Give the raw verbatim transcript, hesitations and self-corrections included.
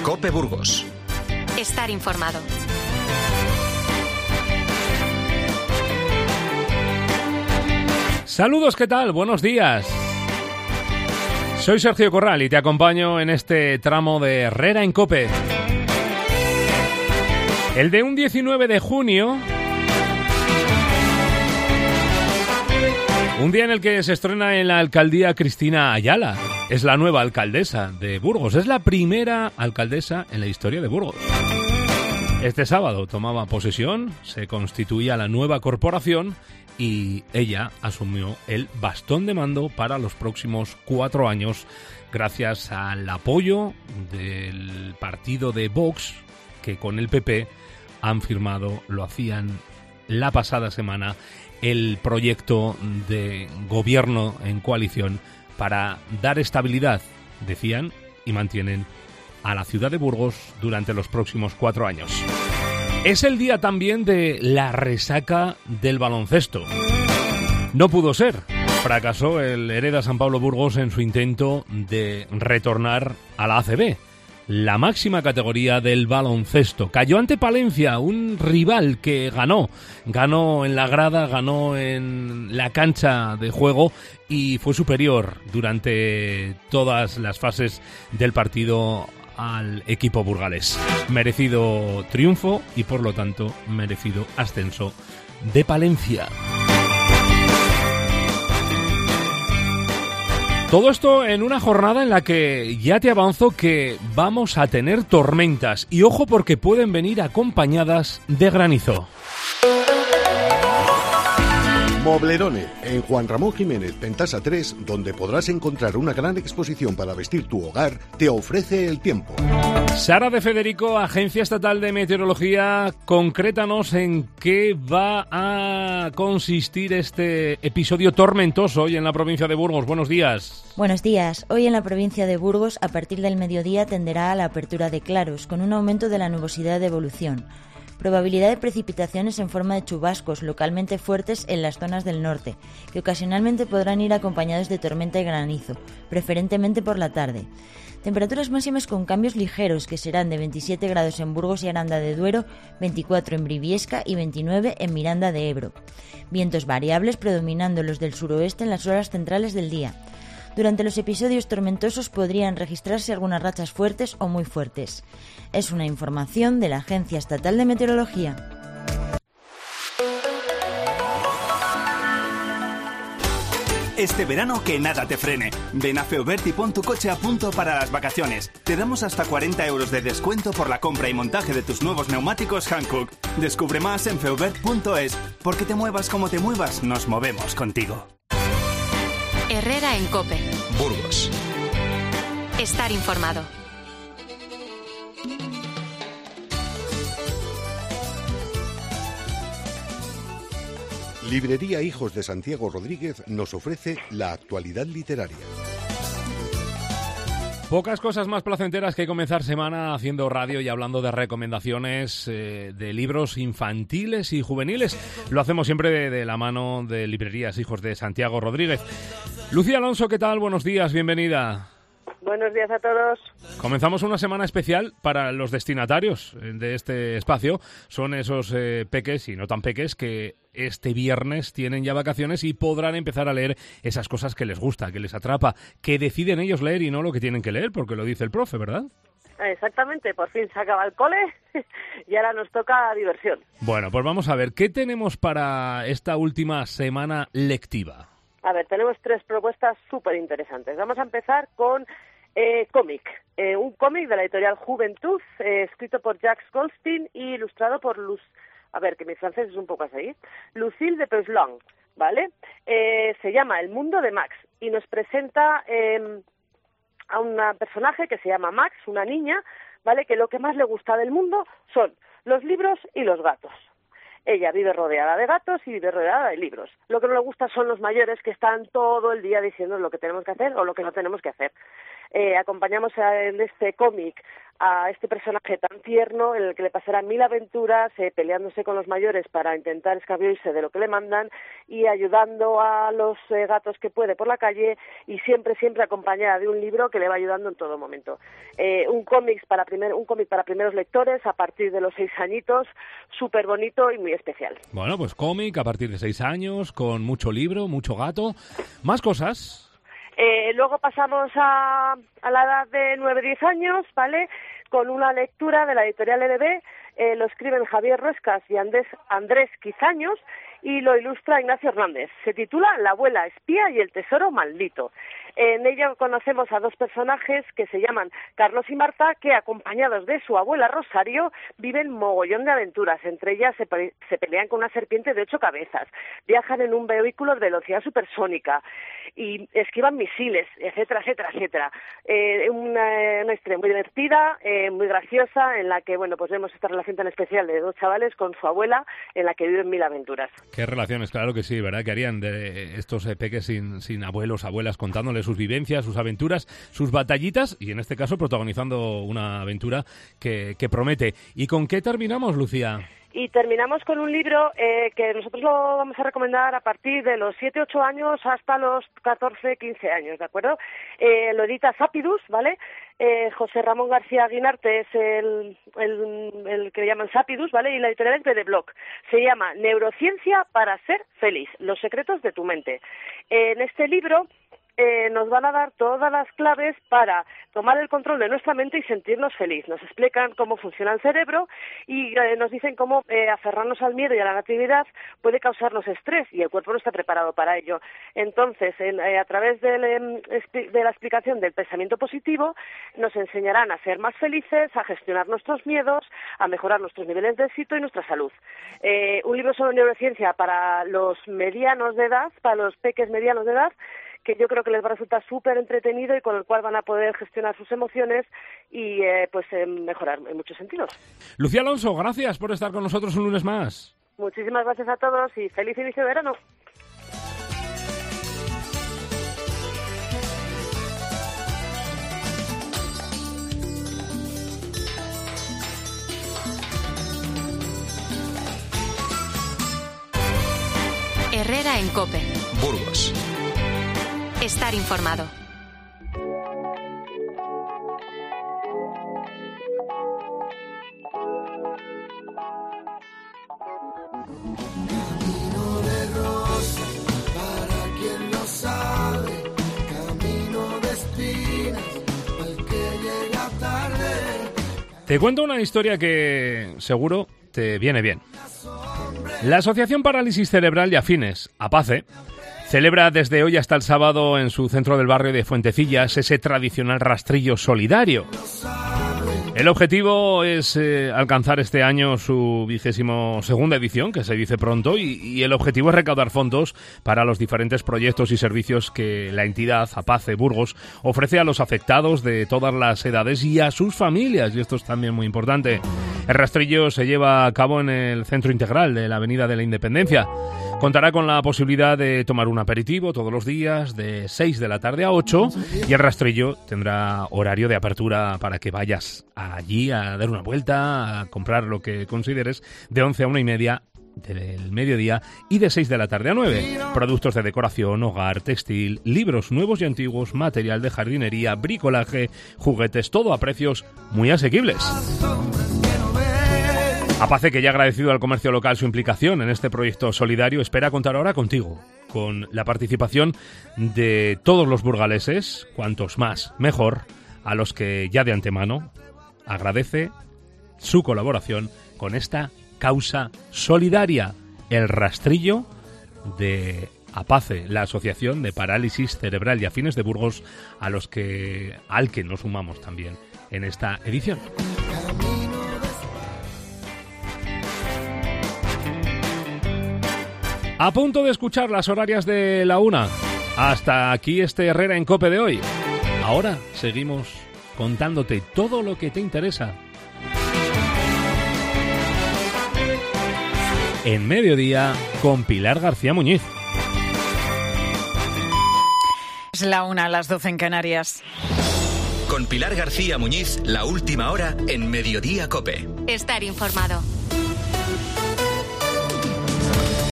COPE Burgos. Estar informado. Saludos, ¿qué tal? Buenos días. Soy Sergio Corral y te acompaño en este tramo de Herrera en COPE. El de un diecinueve de junio, un día en el que se estrena en la alcaldía Cristina Ayala. Es la nueva alcaldesa de Burgos, es la primera alcaldesa en la historia de Burgos. Este sábado tomaba posesión, se constituía la nueva corporación y ella asumió el bastón de mando para los próximos cuatro años gracias al apoyo del partido de Vox, que con el P P han firmado, lo hacían la pasada semana, el proyecto de gobierno en coalición para dar estabilidad, decían, y mantienen a la ciudad de Burgos durante los próximos cuatro años. Es el día también de la resaca del baloncesto. No pudo ser. Fracasó el Hereda San Pablo Burgos en su intento de retornar a la A C B, la máxima categoría del baloncesto. Cayó ante Palencia, un rival que ganó. Ganó en la grada, ganó en la cancha de juego y fue superior durante todas las fases del partido al equipo burgalés. Merecido triunfo y por lo tanto merecido ascenso de Palencia. Todo esto en una jornada en la que ya te avanzo que vamos a tener tormentas y ojo porque pueden venir acompañadas de granizo. Moblerone, en Juan Ramón Jiménez, Pentasa tres, donde podrás encontrar una gran exposición para vestir tu hogar, te ofrece el tiempo. Sara de Federico, Agencia Estatal de Meteorología, concrétanos en qué va a consistir este episodio tormentoso hoy en la provincia de Burgos. Buenos días. Buenos días. Hoy en la provincia de Burgos, a partir del mediodía, tenderá a la apertura de claros, con un aumento de la nubosidad de evolución. Probabilidad de precipitaciones en forma de chubascos localmente fuertes en las zonas del norte, que ocasionalmente podrán ir acompañados de tormenta y granizo, preferentemente por la tarde. Temperaturas máximas con cambios ligeros, que serán de veintisiete grados en Burgos y Aranda de Duero, veinticuatro en Briviesca y veintinueve en Miranda de Ebro. Vientos variables predominando los del suroeste en las horas centrales del día. Durante los episodios tormentosos podrían registrarse algunas rachas fuertes o muy fuertes. Es una información de la Agencia Estatal de Meteorología. Este verano que nada te frene. Ven a Feovert y pon tu coche a punto para las vacaciones. Te damos hasta cuarenta euros de descuento por la compra y montaje de tus nuevos neumáticos Hankook. Descubre más en feovert punto es. Porque te muevas como te muevas, nos movemos contigo. Herrera en COPE. Burgos. Estar informado. Librería Hijos de Santiago Rodríguez nos ofrece la actualidad literaria. Pocas cosas más placenteras que comenzar semana haciendo radio y hablando de recomendaciones eh, de libros infantiles y juveniles. Lo hacemos siempre de, de la mano de Librerías Hijos de Santiago Rodríguez. Lucía Alonso, ¿qué tal? Buenos días, bienvenida. Buenos días a todos. Comenzamos una semana especial para los destinatarios de este espacio. Son esos eh, peques y no tan peques que este viernes tienen ya vacaciones y podrán empezar a leer esas cosas que les gusta, que les atrapa, que deciden ellos leer y no lo que tienen que leer, porque lo dice el profe, ¿verdad? Exactamente, por fin se acaba el cole y ahora nos toca diversión. Bueno, pues vamos a ver, ¿qué tenemos para esta última semana lectiva? A ver, tenemos tres propuestas súper interesantes. Vamos a empezar con eh, cómic, eh, un cómic de la editorial Juventud, eh, escrito por Jacques Goldstein y ilustrado por Luz. A ver, que mi francés es un poco así. Lucille de Peuslan, ¿vale? Eh, se llama El mundo de Max y nos presenta eh, a un personaje que se llama Max, una niña, ¿vale? Que lo que más le gusta del mundo son los libros y los gatos. Ella vive rodeada de gatos y vive rodeada de libros. Lo que no le gusta son los mayores que están todo el día diciendo lo que tenemos que hacer o lo que no tenemos que hacer. Eh, acompañamos en este cómic a este personaje tan tierno en el que le pasarán mil aventuras, eh, peleándose con los mayores para intentar escabullirse de lo que le mandan y ayudando a los eh, gatos que puede por la calle y siempre, siempre acompañada de un libro que le va ayudando en todo momento. Eh, un cómic para primer, un cómic para primeros lectores a partir de los seis añitos, súper bonito y muy especial. Bueno, pues cómic a partir de seis años, con mucho libro, mucho gato. ¿Más cosas? Eh, luego pasamos a, a la edad de nueve diez años, ¿vale? Con una lectura de la editorial L B, eh, lo escriben Javier Ruescas y Andrés, Andrés Quizaños y lo ilustra Ignacio Hernández. Se titula La abuela espía y el tesoro maldito. En ella conocemos a dos personajes que se llaman Carlos y Marta, que acompañados de su abuela Rosario viven mogollón de aventuras. Entre ellas se, pe- se pelean con una serpiente de ocho cabezas, viajan en un vehículo de velocidad supersónica y esquivan misiles, etcétera, etcétera, etcétera. Eh, una, una historia muy divertida, eh, muy graciosa, en la que bueno pues vemos esta relación tan especial de dos chavales con su abuela, en la que viven mil aventuras. Qué relaciones, claro que sí, ¿verdad? Que harían de estos eh, peques sin, sin abuelos, abuelas, contándoles sus vivencias, sus aventuras, sus batallitas y en este caso protagonizando una aventura que, que promete. ¿Y con qué terminamos, Lucía? Y terminamos con un libro eh, que nosotros lo vamos a recomendar a partir de los siete ocho años hasta los catorce quince años, ¿de acuerdo? Eh, lo edita Sapidus, ¿vale? Eh, José Ramón García Guinarte es el, el, el que le llaman Sapidus, ¿vale? Y la editorial es de Block. Se llama Neurociencia para ser feliz, los secretos de tu mente. Eh, en este libro Eh, nos van a dar todas las claves para tomar el control de nuestra mente y sentirnos feliz. Nos explican cómo funciona el cerebro y eh, nos dicen cómo eh, aferrarnos al miedo y a la negatividad puede causarnos estrés y el cuerpo no está preparado para ello. Entonces, en, eh, a través de, eh, de la explicación del pensamiento positivo, nos enseñarán a ser más felices, a gestionar nuestros miedos, a mejorar nuestros niveles de éxito y nuestra salud. Eh, un libro sobre neurociencia para los medianos de edad, para los peques medianos de edad, que yo creo que les va a resultar súper entretenido y con el cual van a poder gestionar sus emociones y eh, pues eh, mejorar en muchos sentidos. Lucía Alonso, gracias por estar con nosotros un lunes más. Muchísimas gracias a todos y feliz inicio de verano. Herrera en COPE. Burgos. Estar informado. Camino de rosa, para quien lo sabe, camino de espinas, al que llega tarde. Te cuento una historia que seguro te viene bien. La Asociación Parálisis Cerebral y Afines, APACE, celebra desde hoy hasta el sábado en su centro del barrio de Fuentecillas ese tradicional rastrillo solidario. El objetivo es eh, alcanzar este año su vigésimo segunda edición, que se dice pronto, y, y el objetivo es recaudar fondos para los diferentes proyectos y servicios que la entidad APACE Burgos ofrece a los afectados de todas las edades y a sus familias, y esto es también muy importante. El rastrillo se lleva a cabo en el Centro Integral de la Avenida de la Independencia. Contará con la posibilidad de tomar un aperitivo todos los días de seis de la tarde a ocho y el rastrillo tendrá horario de apertura para que vayas allí a dar una vuelta, a comprar lo que consideres, de once a una y media del mediodía y de seis de la tarde a nueve. Productos de decoración, hogar, textil, libros nuevos y antiguos, material de jardinería, bricolaje, juguetes, todo a precios muy asequibles. APACE, que ya ha agradecido al comercio local su implicación en este proyecto solidario, espera contar ahora contigo, con la participación de todos los burgaleses, cuantos más mejor, a los que ya de antemano agradece su colaboración con esta causa solidaria, el rastrillo de APACE, la Asociación de Parálisis Cerebral y Afines de Burgos, a los que al que nos sumamos también en esta edición. A punto de escuchar las horarias de la una. Hasta aquí este Herrera en COPE de hoy. Ahora seguimos contándote todo lo que te interesa. En Mediodía con Pilar García Muñiz. Es la una, a las doce en Canarias. Con Pilar García Muñiz, la última hora en Mediodía COPE. Estar informado.